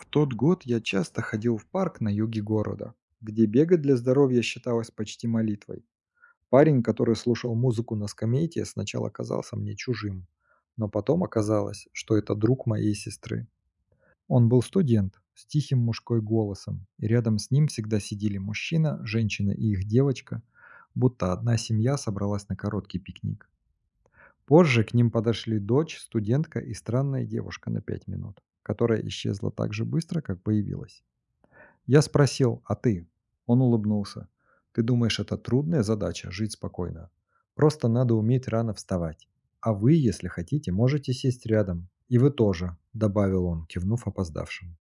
тот год я часто ходил в парк на юге города, где бегать для здоровья считалось почти молитвой. Парень, который слушал музыку на скамейке, сначала казался мне чужим, но потом оказалось, что это друг моей сестры. Он был студент с тихим мужской голосом, и рядом с ним всегда сидели мужчина, женщина и их девочка, будто одна семья собралась на короткий пикник. Позже к ним подошли дочь, студентка и странная девушка на 5 минут, которая исчезла так же быстро, как появилась. Я спросил: «А ты?» Он улыбнулся. «Ты думаешь, это трудная задача — жить спокойно? Просто надо уметь рано вставать. А вы, если хотите, можете сесть рядом. И вы тоже», — добавил он, кивнув опоздавшим.